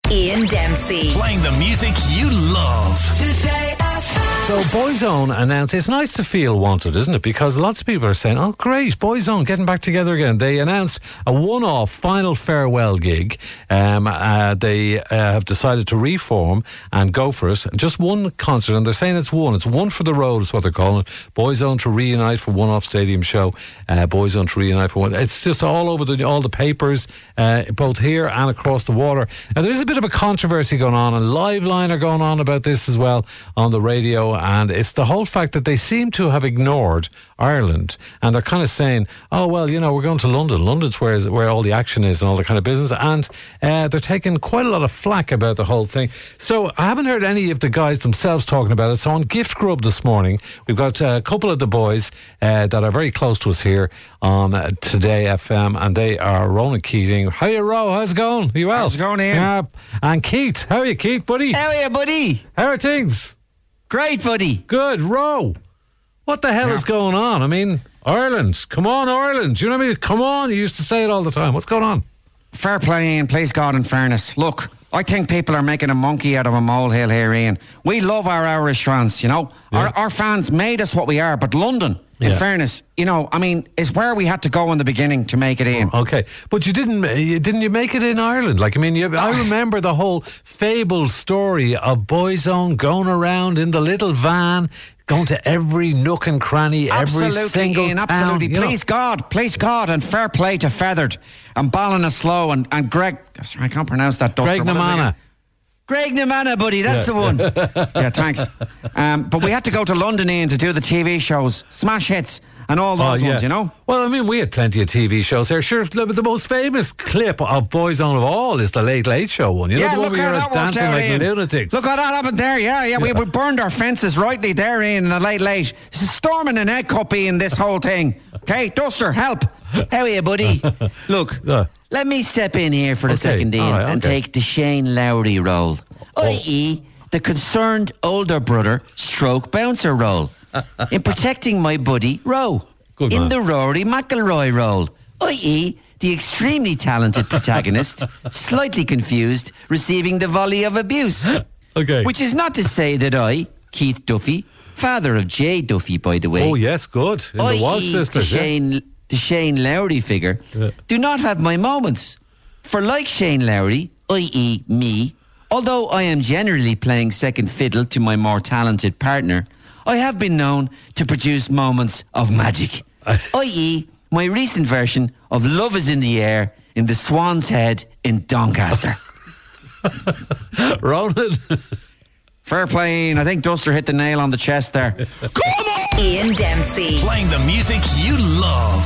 Ian Dempsey. Playing the music you love. Today So Boyzone announced, it's nice to feel wanted, isn't it? Because lots of people are saying, oh great, Boyzone getting back together again. They announced a one-off final farewell gig. They have decided to reform and go for it. Just one concert, and they're saying it's one for the road is what they're calling it. Boyzone to reunite for one-off stadium show. Boyzone to reunite for one. It's just all over all the papers, both here and across the water. And there's a bit of a controversy going on, and Liveline are going on about this as well on the radio. And it's the whole fact that they seem to have ignored Ireland, and they're kind of saying, oh well, you know, we're going to London. London's where all the action is and all the kind of business, and they're taking quite a lot of flack about the whole thing. So I haven't heard any of the guys themselves talking about it. So on Gift Grub this morning, we've got a couple of the boys that are very close to us here on Today FM, and they are Ronan Keating. How are you, Ro? How's it going? Are you well? How's it going, Ian? Yeah. And Keith. How are you, Keith, buddy? How are you, buddy? How are things? Great, buddy. Good. Ro, what the hell is going on? I mean, Ireland. Come on, Ireland. You know what I mean? Come on. You used to say it all the time. What's going on? Fair play, Ian. Please God in fairness. Look, I think people are making a monkey out of a molehill here, Ian. We love our Irish fans, you know. Yeah. Our fans made us what we are, but London, in fairness, you know, I mean, is where we had to go in the beginning to make it in. Okay, but didn't you make it in Ireland? Like, I mean, I remember the whole fabled story of Boyzone going around in the little van, going to every nook and cranny, every single Ian, town. absolutely. Please God, and fair play to Feathered and Ballinasloe and Greg. I can't pronounce that. Greg Namana. Greg Namana, buddy, that's the one. Yeah, thanks. But we had to go to London, Ian, to do the TV shows, smash hits, and all those ones, you know? Well, I mean, we had plenty of TV shows here. Sure, the most famous clip of Boyzone of all is the Late Late Show one. You know, the one where you're dancing like lunatics. Look how that happened there, yeah. We burned our fences rightly there, Ian, in the Late Late. Storming an egg cup, Ian, this whole thing. Okay, Duster, help. How are you, buddy? Look, let me step in here for a second, Ian, and take the Shane Lowry role, i.e. the concerned older brother stroke bouncer role, in protecting my buddy Ro, in the Rory McIlroy role, i.e. the extremely talented protagonist, slightly confused, receiving the volley of abuse. Okay. Which is not to say that I, Keith Duffy, father of Jay Duffy, by the way. Oh yes, good. In the Walsh sisters, the Shane Lowry figure, do not have my moments. For like Shane Lowry, i.e. me, although I am generally playing second fiddle to my more talented partner, I have been known to produce moments of magic, i.e. my recent version of Love is in the Air in the Swan's Head in Doncaster. Ronan. Fair play, Ian. I think Duster hit the nail on the chest there. Come on! Ian Dempsey. Playing the music you love.